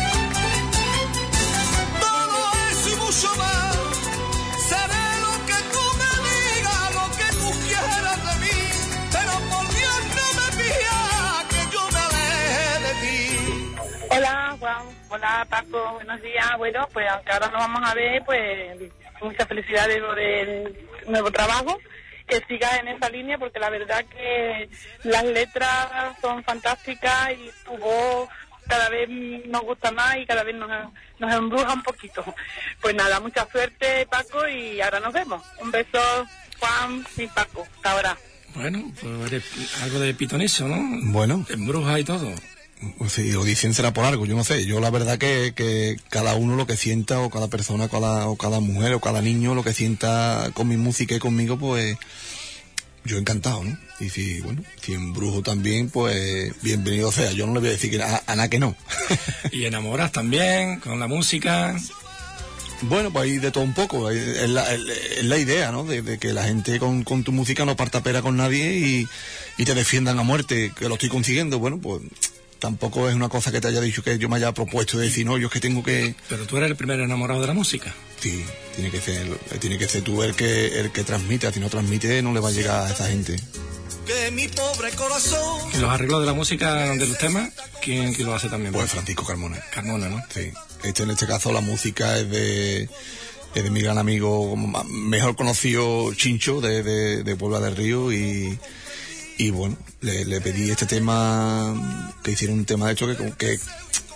Todo eso y mucho más. Seré lo que tú me digas, lo que tú quieras de mí. Pero por Dios no me pidas que yo me aleje de ti. Hola Juan, hola Paco, buenos días. Bueno, pues aunque ahora nos vamos a ver, pues muchas felicidades por el nuevo trabajo, que sigas en esa línea, porque la verdad que las letras son fantásticas y tu voz cada vez nos gusta más y cada vez nos, nos embruja un poquito. Pues nada, mucha suerte Paco y ahora nos vemos. Un beso Juan y Paco, hasta ahora. Bueno, pues eres algo de pitonizo, ¿no? Bueno. Embruja y todo. Pues si lo dicen será por algo, yo no sé. Yo la verdad que, que cada uno lo que sienta, o cada persona, cada, o cada mujer, o cada niño lo que sienta con mi música y conmigo, pues yo encantado, ¿no? Y si, bueno, si embrujo también, pues bienvenido sea. Yo no le voy a decir que a, a nada que no. Y enamoras también con la música. Bueno, pues hay de todo un poco. Es la, es la idea, ¿no? De, de que la gente con, con tu música no parta pera con nadie y, y te defiendan a muerte, que lo estoy consiguiendo. Bueno, pues tampoco es una cosa que te haya dicho que yo me haya propuesto de decir, no, yo es que tengo que... Pero tú eres el primer enamorado de la música. Sí, tiene que ser, tiene que ser tú el que, el que transmite. Si no transmite, no le va a llegar a esa gente. Que mi pobre corazón. ¿Y los arreglos de la música de los temas? ¿Quién, quién lo hace también? Pues Francisco Carmona. Carmona, ¿no? Sí. Este, en este caso, la música es de, es de mi gran amigo, mejor conocido, Chincho, de, de, de Puebla del Río, y... Y bueno, le, le pedí este tema, que hiciera un tema de hecho que, que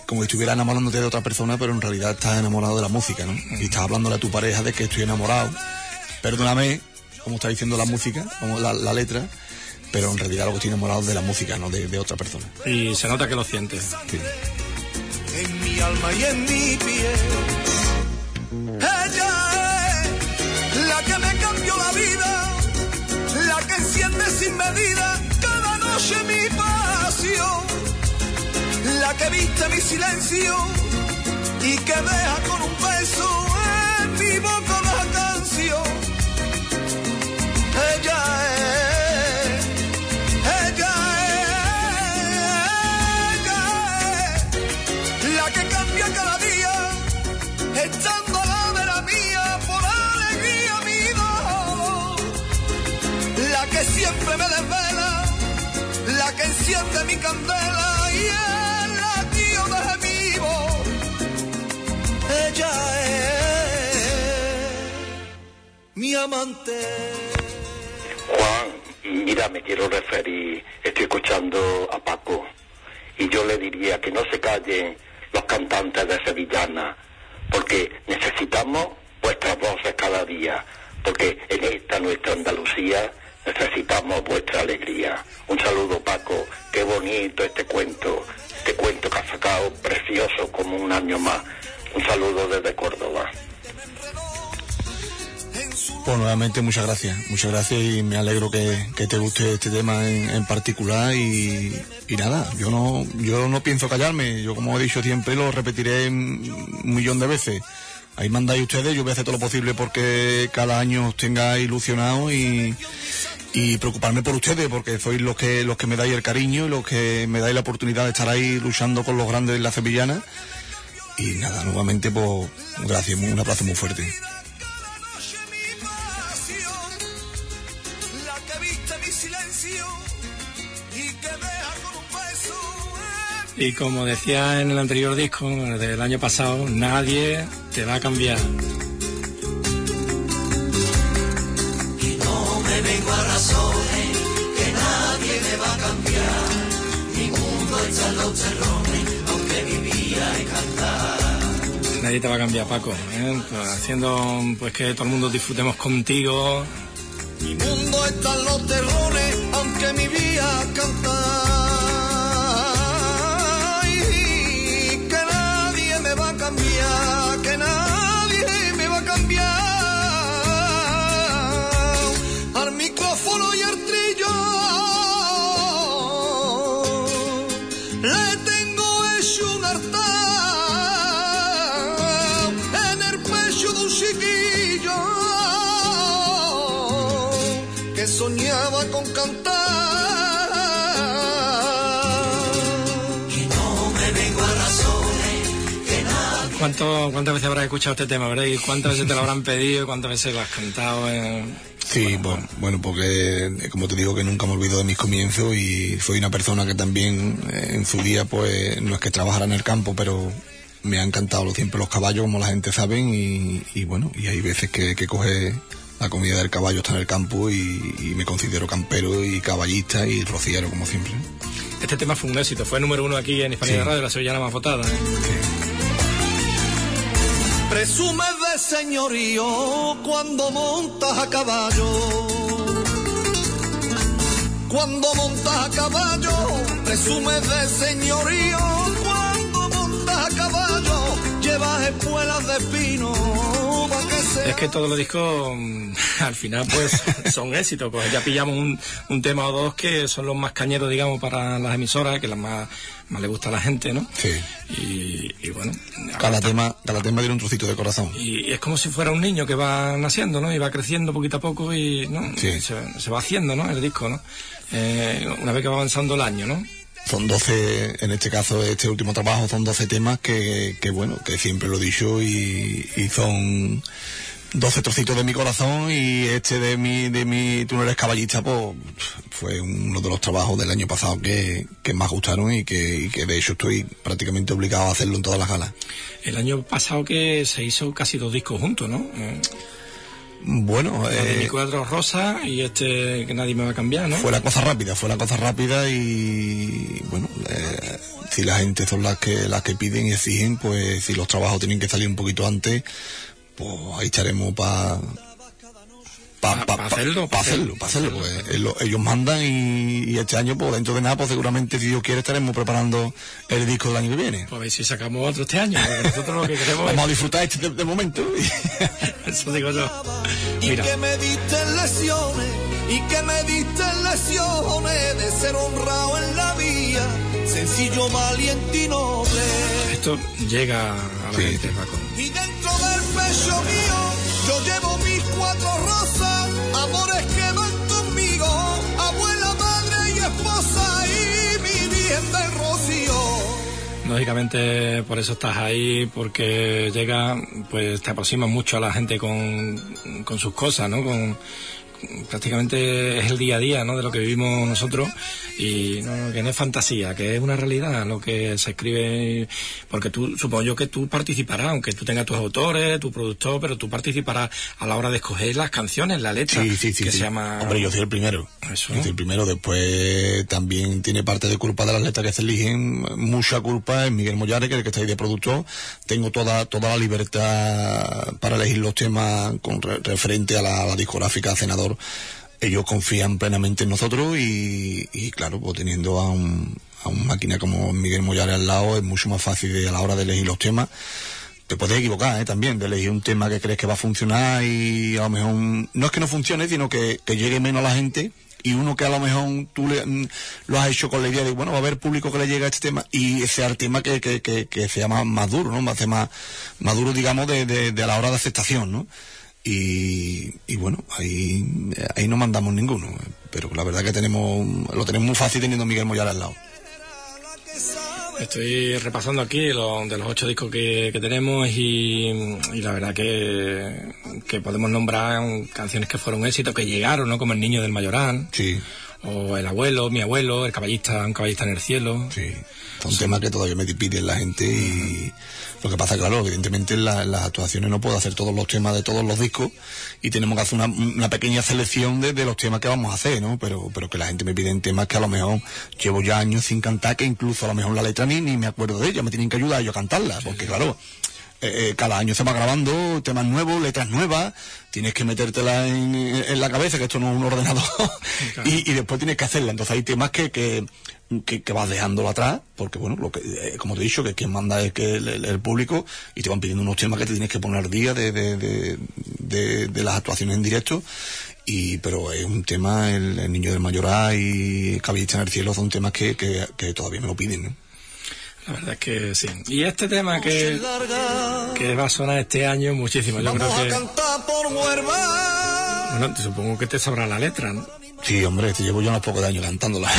como si estuviera enamorándote de otra persona, pero en realidad estás enamorado de la música, ¿no? Y estás hablándole a tu pareja de que estoy enamorado, perdóname, como está diciendo la música, como la, la letra, pero en realidad lo que estoy enamorado es de la música, no de, de otra persona. Y se nota que lo sientes. Sí. En mi alma y en mi piel, ella es la que me cambió la vida, la que enciende sin medida cada noche mi pasión, la que viste mi silencio y que deja con un beso en mi boca la canción. Ella es, ella es, ella es la que cambia cada día, estando a la vera mía por alegría mi dolor, la que siempre me desvela, la que enciende mi candela y el latido de mi voz. Ella es mi amante. Juan, mira, me quiero referir, estoy escuchando a Paco, y yo le diría que no se callen los cantantes de Sevillana, porque necesitamos vuestras voces cada día, porque en esta nuestra Andalucía necesitamos vuestra alegría. Un saludo, Paco, qué bonito este cuento, este cuento que has sacado, precioso como un año más. Un saludo desde Córdoba. Pues nuevamente muchas gracias, muchas gracias y me alegro que, que te guste este tema en, en particular y, y nada, yo no yo no pienso callarme, yo como he dicho siempre lo repetiré un millón de veces. Ahí mandáis ustedes, yo voy a hacer todo lo posible porque cada año os tenga ilusionado y, y preocuparme por ustedes, porque sois los que los que me dais el cariño y los que me dais la oportunidad de estar ahí luchando con los grandes de la sevillana. Y nada, nuevamente pues gracias, un abrazo muy fuerte. Y como decía en el anterior disco, del año pasado, nadie te va a cambiar. Y no me vengo a razones, que nadie me va a cambiar. Mi mundo está en los terrones, aunque vivía y cantar. Nadie te va a cambiar, Paco, ¿eh? Pues haciendo pues que todo el mundo disfrutemos contigo. Mi mundo está en los terrones, aunque mi vida cantar. Que nadie me va a cambiar. Al micrófono y al trillo le tengo hecho un hartao en el pecho de un chiquillo que soñaba con cantar. ¿Cuánto, ¿Cuántas veces habrás escuchado este tema, verdad? ¿Y cuántas veces te lo habrán pedido? ¿Cuántas veces lo has cantado? Eh? Sí, bueno, bueno, porque como te digo que nunca me olvido de mis comienzos y soy una persona que también eh, en su día pues no es que trabajara en el campo, pero me han encantado siempre los caballos, como la gente sabe, y, y bueno, y hay veces que, que coge la comida del caballo está en el campo y, y me considero campero y caballista y rociero como siempre. Este tema fue un éxito, fue número uno aquí en Hispanidad sí. Radio, la sevillana más votada. ¿eh? Sí. Presumes de señorío cuando montas a caballo. Cuando montas a caballo, presumes de señorío. Cuando montas a caballo, llevas espuelas de pino. Es que todos los discos al final pues son éxitos, pues ya pillamos un, un tema o dos que son los más cañeros, digamos, para las emisoras, que las más, más le gusta a la gente, ¿no? Sí. Y, y bueno, cada tema, cada tema tiene un trocito de corazón. Y es como si fuera un niño que va naciendo, ¿no? Y va creciendo poquito a poco y, ¿no? Sí. Se, se va haciendo, ¿no? El disco, ¿no? Eh, una vez que va avanzando el año, ¿no? Son doce, en este caso, este último trabajo, son doce temas que, que bueno, que siempre lo he dicho y, y son doce trocitos de mi corazón y este de mi, de mi Tú no eres caballista, pues fue uno de los trabajos del año pasado que, que más gustaron y que, y que de hecho estoy prácticamente obligado a hacerlo en todas las galas. El año pasado que se hizo casi dos discos juntos, ¿no? Eh... Bueno, eh, de mi cuadro rosa y este que nadie me va a cambiar, ¿no? Fue la cosa rápida, fue la cosa rápida y bueno, eh, si la gente son las que las que piden y exigen, pues si los trabajos tienen que salir un poquito antes, pues ahí estaremos para para pa, pa, pa hacerlo, para hacerlo, pa hacerlo, porque ellos, ellos mandan y, y este año, pues dentro de nada, pues seguramente, si Dios quiere, estaremos preparando el disco del año que viene. Pues a ver si sacamos otro este año, porque nosotros lo que queremos vamos es... a disfrutar este de, de momento. Eso digo yo. Mira. Y que me diste lesiones, y que me diste lesiones de ser honrado en la vía, sencillo, valiente y noble. Esto llega a la sí. gente, Paco. Y dentro del pecho mío yo llevo mis cuatro rosas, amores que van conmigo, abuela, madre y esposa y mi virgen del Rocío. Lógicamente por eso estás ahí, porque llega, pues te aproximas mucho a la gente con, con sus cosas, ¿no? Con prácticamente es el día a día, ¿no?, de lo que vivimos nosotros, y no, que no es fantasía, que es una realidad lo que se escribe, porque tú, supongo yo que tú participarás, aunque tú tengas tus autores, tu productor, pero tú participarás a la hora de escoger las canciones, la letra, sí, sí, sí, que sí. se llama... Hombre, yo soy el primero. Eso. Yo soy el primero, después también tiene parte de culpa de las letras que se eligen, mucha culpa es Miguel Mollares, que es el que está ahí de productor. Tengo toda toda la libertad para elegir los temas con re, referente a la, a la discográfica Cenador. Ellos confían plenamente en nosotros y, y claro, pues teniendo a un, a un máquina como Miguel Mollares al lado es mucho más fácil de, a la hora de elegir los temas. Te puedes equivocar, ¿eh? También, de elegir un tema que crees que va a funcionar y a lo mejor no es que no funcione, sino que, que llegue menos a la gente, y uno que a lo mejor tú le, lo has hecho con la idea de, bueno, va a haber público que le llegue a este tema, y sea el tema que, que, que, que sea más, más duro, ¿no? Más, más, más duro, digamos, de, de, de a la hora de aceptación, ¿no? Y, y bueno, ahí, ahí no mandamos ninguno, pero la verdad que tenemos lo tenemos muy fácil teniendo a Miguel Mollares al lado. Estoy repasando aquí lo, de los ocho discos que, que tenemos y, y la verdad que, que podemos nombrar canciones que fueron éxitos, que llegaron, ¿no? Como El Niño del Mayoral. Sí. O El Abuelo, Mi Abuelo, El Caballista, Un Caballista en el Cielo. Sí. Son sí. temas que todavía me piden la gente y lo que pasa, claro, evidentemente en, la, en las actuaciones no puedo hacer todos los temas de todos los discos y tenemos que hacer una, una pequeña selección de, de los temas que vamos a hacer, ¿no? Pero, pero que la gente me pide temas que a lo mejor llevo ya años sin cantar, que incluso a lo mejor la letra ni, ni me acuerdo de ella, me tienen que ayudar yo a cantarla, porque claro, eh, cada año se va grabando temas nuevos, letras nuevas, tienes que metértela en, en la cabeza, que esto no es un ordenador, claro. y, y después tienes que hacerla. Entonces hay temas que, que, que, que vas dejándolo atrás, porque bueno, lo que, eh, como te he dicho, que quien manda es que el, el, el público, y te van pidiendo unos temas que te tienes que poner al día de, de, de, de, de las actuaciones en directo. Y pero es un tema, el, el Niño del Mayoral y Caballista en el Cielo son temas que, que, que todavía me lo piden, ¿no? La verdad es que sí. Y este tema que, que va a sonar este año muchísimo, yo creo que... Bueno, te supongo que te sabrá la letra, ¿no? Sí, hombre, te llevo yo unos pocos de años cantándola.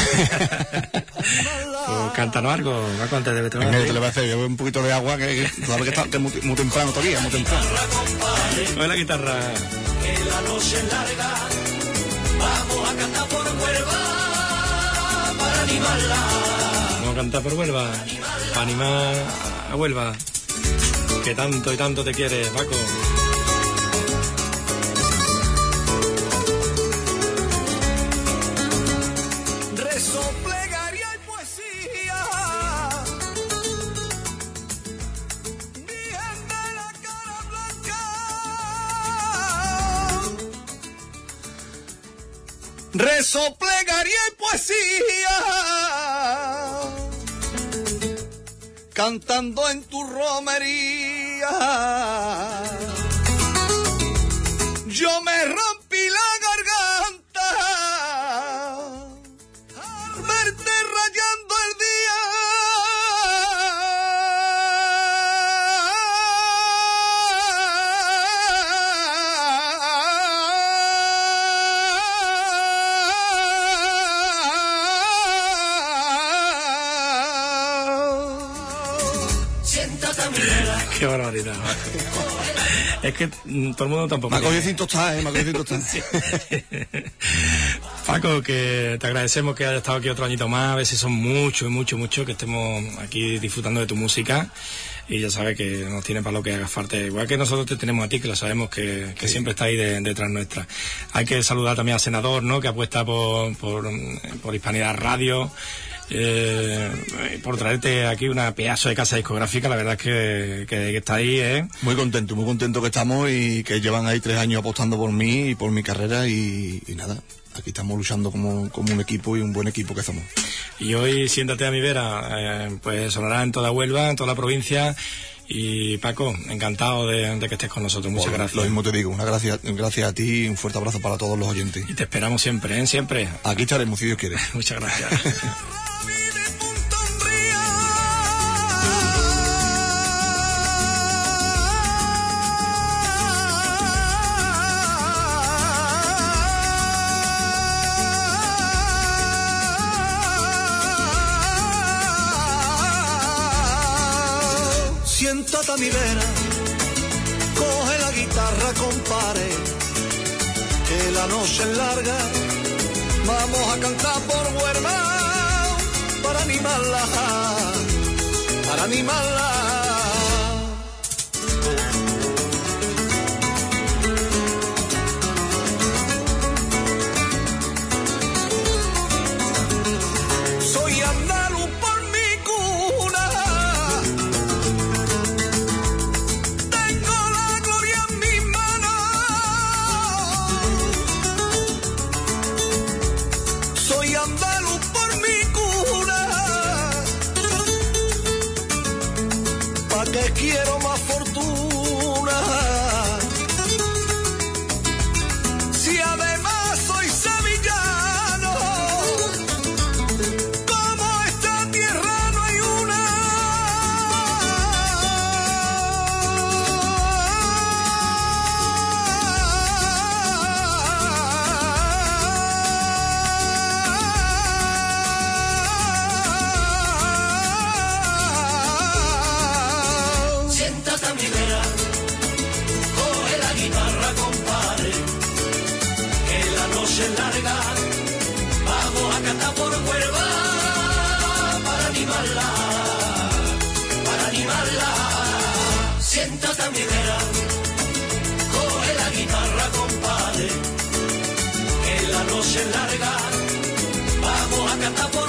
Pues cántanos algo, ¿no? Antes de Venga, ¿qué le voy a hacer? Yo un poquito de agua, que, que sabes que está que muy, muy temprano todavía, muy temprano. Con la guitarra. Que la noche es larga, vamos a cantar por Huelva para animarla. Vamos a cantar por Huelva, para animar a Huelva, que tanto y tanto te quiere, Paco. Rezo, plegaria y poesía, Virgen de la cara blanca. Rezo, plegaria y poesía, cantando en tu romería. Yo me rompí la garganta al verte rayando el día. Qué barbaridad. Es que mm, todo el mundo tampoco... Me ha cogido sin tostar, ¿eh? Me ha cogido sin tostar. Sí. Paco, que te agradecemos que hayas estado aquí otro añito más. A ver si son muchos, muchos, muchos que estemos aquí disfrutando de tu música. y ya sabe que nos tiene para lo que haga falta, igual que nosotros te tenemos a ti, que lo sabemos que, que sí. siempre está ahí de, detrás nuestra. Hay que saludar también al senador, ¿no?, que apuesta por, por, por Hispanidad Radio, eh, por traerte aquí una pedazo de casa discográfica. La verdad es que, que, que está ahí, ¿eh? Muy contento, muy contento que estamos y que llevan ahí tres años apostando por mí y por mi carrera y, y nada, aquí estamos luchando como, como un equipo y un buen equipo que somos. Y hoy Siéntate a mi vera, eh, pues sonará en toda Huelva, en toda la provincia. Y Paco, encantado de, de que estés con nosotros. Muchas bueno, gracias. Lo mismo te digo, una gracias, gracias a ti y un fuerte abrazo para todos los oyentes. Y te esperamos siempre, ¿eh? Siempre. Aquí estaremos, si Dios quiere. Muchas gracias. Siéntate a mi vera, coge la guitarra, compare, que la noche es larga, vamos a cantar por Huelva, para animarla, para animarla. Soy andaluz por mi cuna, andaluz por mi cuna, pa' que quiero más fortuna, si además soy sevillano, como esta tierra no hay una. Larga, vamos a cantar por Huelva, para animarla, para animarla. Siéntate a mi vera, coge la guitarra, compadre, que la noche es larga, vamos a cantar por